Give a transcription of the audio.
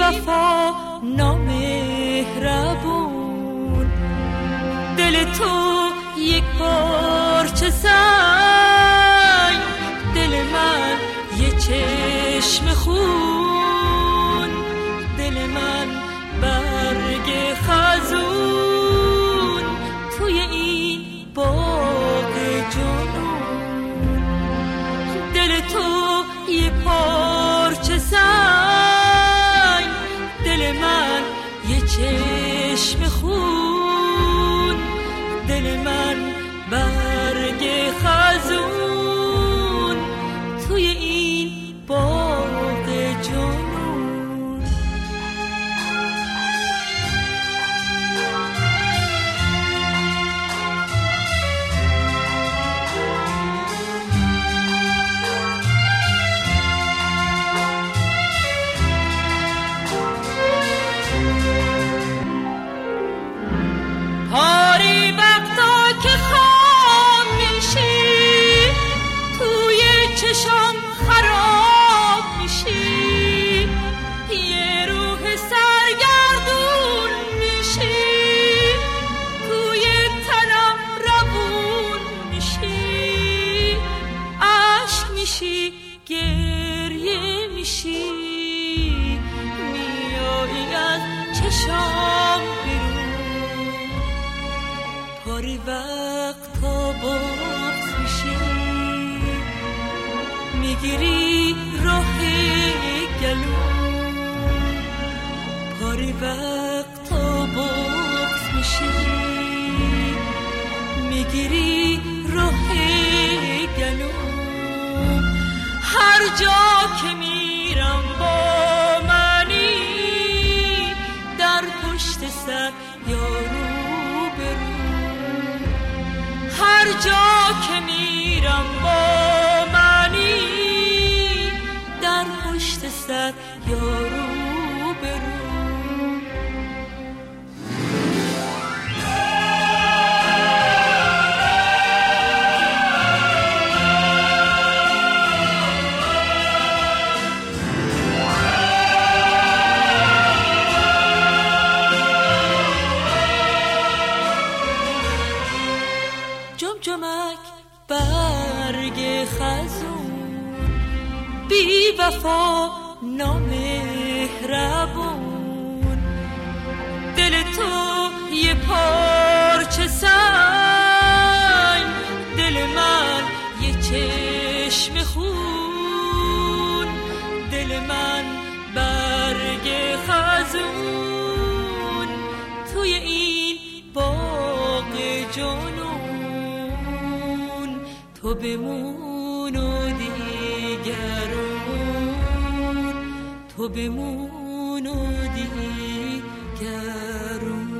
وفا نامهربون، دل تو یک پارچه سنگ، دل من یه چشم خون، دل من برگ خزون توی این باغ جنون. دل تو یه پارچه سنگ، دل من یه چشم خون، دل من برگ خزون توی این باغ جنون. پاری وقتا که خام میشی، توی چشام خراب میشی، یه روح سرگردون میشی، توی تنم روون میشی، عشق میشی، گریه میشی، میایی از چشام بیرون. پاری وقتا بغض میشی، میگیری راه گلوم. پاری وقتا بغض میشی، میگیری راه گلوم. هر جا که میرم با منی، در پشت سر یارو برو. هر جا که میرم با منی، در پشت سر یارو برو. جمجمک برگ خزون، بی وفا نامهربون، دل تو یه پارچه سنگ، دل من یه چشم خون، دل من برگ خزون توی این باغ جنون. تو بمون و دیگرون، تو بمون و دیگرون.